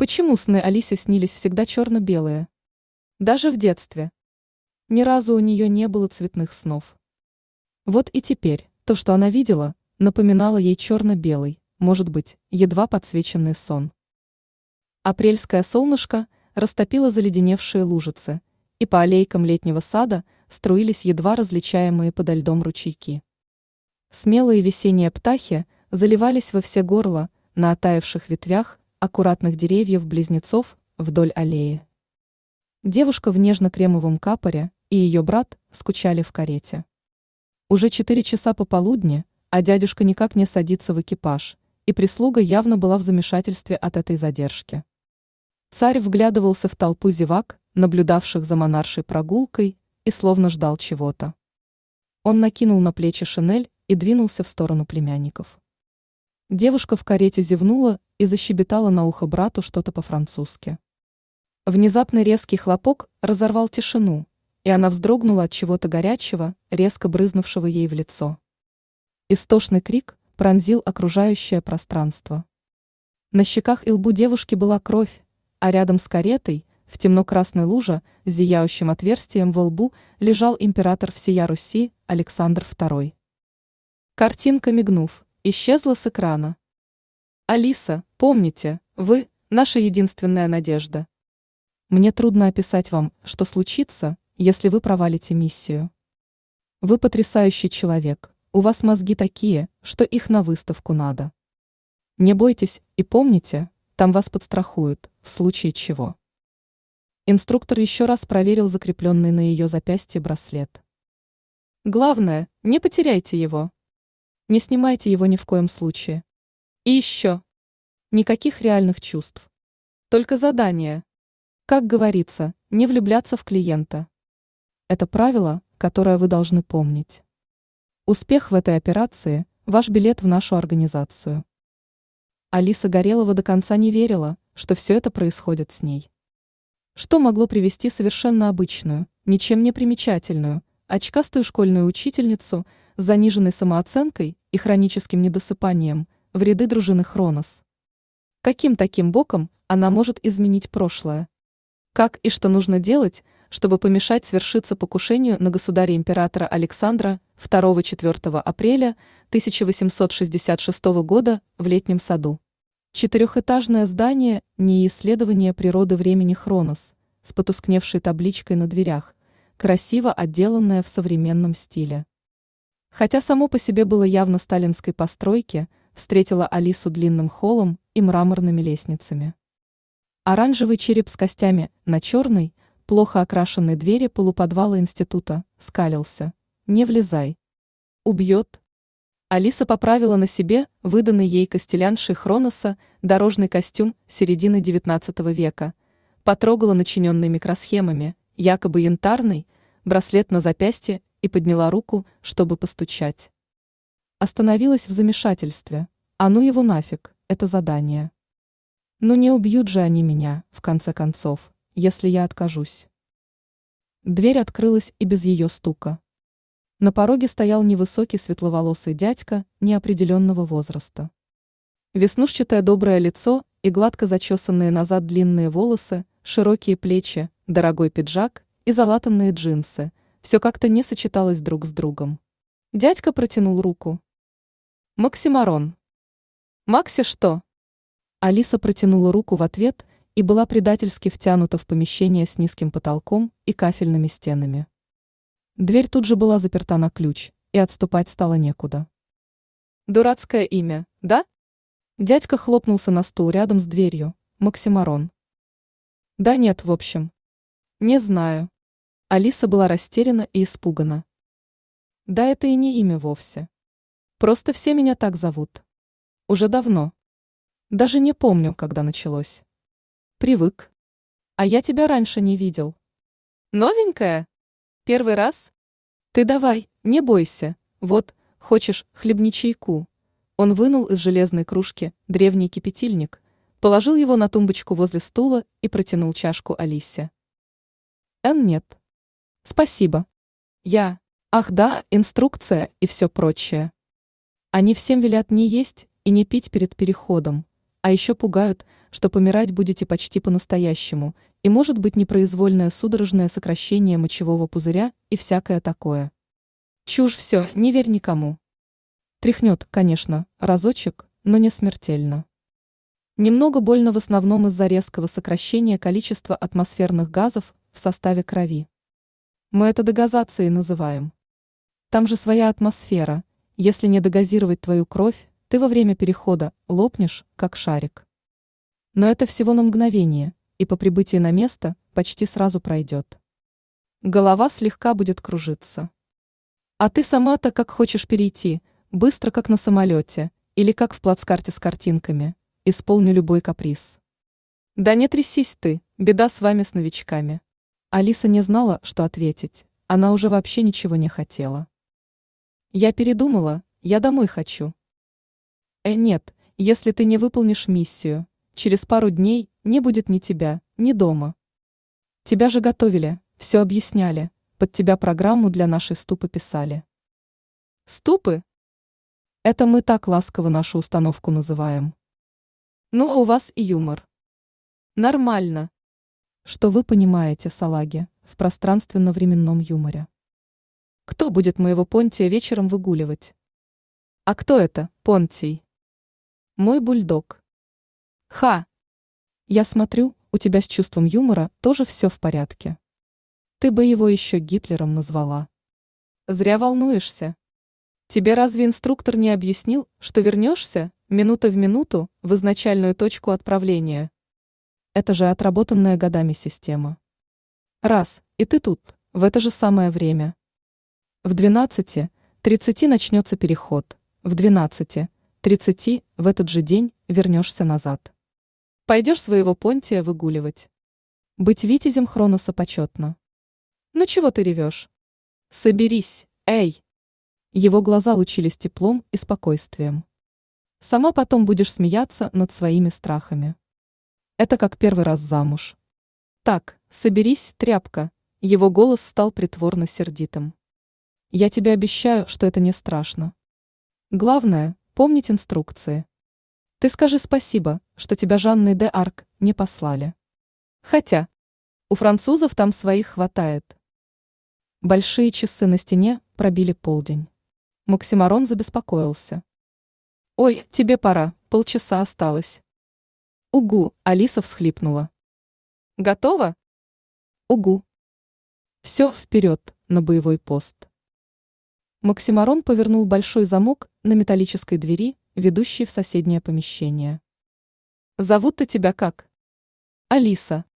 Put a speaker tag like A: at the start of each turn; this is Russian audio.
A: Почему сны Алисе снились всегда черно-белые? Даже в детстве. Ни разу у нее не было цветных снов. Вот и теперь то, что она видела, напоминало ей черно-белый, может быть, едва подсвеченный сон. Апрельское солнышко растопило заледеневшие лужицы, и по аллейкам летнего сада струились едва различаемые подо льдом ручейки. Смелые весенние птахи заливались во все горла на оттаивших ветвях аккуратных деревьев-близнецов вдоль аллеи. Девушка в нежно-кремовом капоре и ее брат скучали в карете. Уже 4 часа пополудни, а дядюшка никак не садится в экипаж, и прислуга явно была в замешательстве от этой задержки. Царь вглядывался в толпу зевак, наблюдавших за монаршей прогулкой, и словно ждал чего-то. Он накинул на плечи шинель и двинулся в сторону племянников. Девушка в карете зевнула и защебетала на ухо брату что-то по-французски. Внезапный резкий хлопок разорвал тишину, и она вздрогнула от чего-то горячего, резко брызнувшего ей в лицо. Истошный крик пронзил окружающее пространство. На щеках и лбу девушки была кровь, а рядом с каретой, в темно-красной луже, с зияющим отверстием во лбу, лежал император всея Руси Александр II. Картинка, мигнув, исчезла с экрана. «Алиса, помните, вы – наша единственная надежда. Мне трудно описать вам, что случится, если вы провалите миссию. Вы потрясающий человек, у вас мозги такие, что их на выставку надо. Не бойтесь и помните, там вас подстрахуют, в случае чего». Инструктор еще раз проверил закрепленный на ее запястье браслет. «Главное, не потеряйте его. Не снимайте его ни в коем случае. И еще. Никаких реальных чувств. Только задания. Как говорится, не влюбляться в клиента. Это правило, которое вы должны помнить. Успех в этой операции – ваш билет в нашу организацию». Алиса Горелова до конца не верила, что все это происходит с ней. Что могло привести совершенно обычную, ничем не примечательную, очкастую школьную учительницу с заниженной самооценкой и хроническим недосыпанием в ряды дружины Хронос? Каким таким боком она может изменить прошлое? Как и что нужно делать, чтобы помешать свершиться покушению на государя-императора Александра 2-4 апреля 1866 года в Летнем саду? Четырехэтажное здание НИИ исследования природы времени Хронос с потускневшей табличкой на дверях, красиво отделанное в современном стиле. Хотя само по себе было явно сталинской постройки, встретила Алису длинным холлом и мраморными лестницами. Оранжевый череп с костями на черной, плохо окрашенной двери полуподвала института скалился. «Не влезай. Убьет». Алиса поправила на себе выданный ей костеляншей Хроноса дорожный костюм середины XIX века, потрогала начиненный микросхемами, якобы янтарный, браслет на запястье и подняла руку, чтобы постучать. Остановилась в замешательстве. А ну его нафиг, это задание. Ну не убьют же они меня, в конце концов, если я откажусь. Дверь открылась и без ее стука. На пороге стоял невысокий светловолосый дядька неопределенного возраста. Веснушчатое доброе лицо и гладко зачесанные назад длинные волосы, широкие плечи, дорогой пиджак и залатанные джинсы – все как-то не сочеталось друг с другом. Дядька протянул руку. «Максимарон». «Макси что?» Алиса протянула руку в ответ и была предательски втянута в помещение с низким потолком и кафельными стенами. Дверь тут же была заперта на ключ, и отступать стало некуда. «Дурацкое имя, да?» Дядька хлопнулся на стул рядом с дверью. «Максимарон». «Да нет, в общем. Не знаю». Алиса была растеряна и испугана. «Да это и не имя вовсе. Просто все меня так зовут. Уже давно. Даже не помню, когда началось. Привык. А я тебя раньше не видел. Новенькая? Первый раз? Ты давай, не бойся. Вот, хочешь, хлебни чайку». Он вынул из железной кружки древний кипятильник, положил его на тумбочку возле стула и протянул чашку Алисе. Нет. Спасибо. Ах да, инструкция и все прочее. Они всем велят не есть и не пить перед переходом. А еще пугают, что помирать будете почти по-настоящему, и может быть непроизвольное судорожное сокращение мочевого пузыря и всякое такое. Чушь все, не верь никому. Тряхнет, конечно, разочек, но не смертельно. Немного больно в основном из-за резкого сокращения количества атмосферных газов в составе крови. Мы это дегазацией называем. Там же своя атмосфера. Если не дегазировать твою кровь, ты во время перехода лопнешь, как шарик. Но это всего на мгновение, и по прибытии на место почти сразу пройдет. Голова слегка будет кружиться. А ты сама-то как хочешь перейти, быстро как на самолете, или как в плацкарте с картинками, исполню любой каприз. Да не трясись ты, беда с вами с новичками. Алиса не знала, что ответить, она уже вообще ничего не хотела. Я передумала, я домой хочу. Нет, если ты не выполнишь миссию, через пару дней не будет ни тебя, ни дома. Тебя же готовили, все объясняли, под тебя программу для нашей ступы писали. Ступы? Это мы так ласково нашу установку называем. Ну, а у вас и юмор. Нормально. Что вы понимаете, салаги, в пространственно-временном юморе? Кто будет моего Понтия вечером выгуливать? А кто это, Понтий? Мой бульдог. Ха! Я смотрю, у тебя с чувством юмора тоже все в порядке. Ты бы его еще Гитлером назвала. Зря волнуешься. Тебе разве инструктор не объяснил, что вернешься, минута в минуту, в изначальную точку отправления? Это же отработанная годами система. Раз, и ты тут, в это же самое время. В 12:30 начнется переход, в 12:30 в этот же день вернешься назад. Пойдешь своего Понтия выгуливать. Быть витязем Хроноса почетно. Ну чего ты ревешь? Соберись, эй! Его глаза лучились теплом и спокойствием. Сама потом будешь смеяться над своими страхами. Это как первый раз замуж. Так, соберись, тряпка. Его голос стал притворно сердитым. Я тебе обещаю, что это не страшно. Главное, помнить инструкции. Ты скажи спасибо, что тебя Жанной де Арк не послали. Хотя, у французов там своих хватает. Большие часы на стене пробили полдень. Максимарон забеспокоился. Ой, тебе пора, полчаса осталось. Угу, Алиса всхлипнула. Готова? Угу. Все вперед, на боевой пост. Максимарон повернул большой замок на металлической двери, ведущей в соседнее помещение. Зовут-то тебя как? Алиса.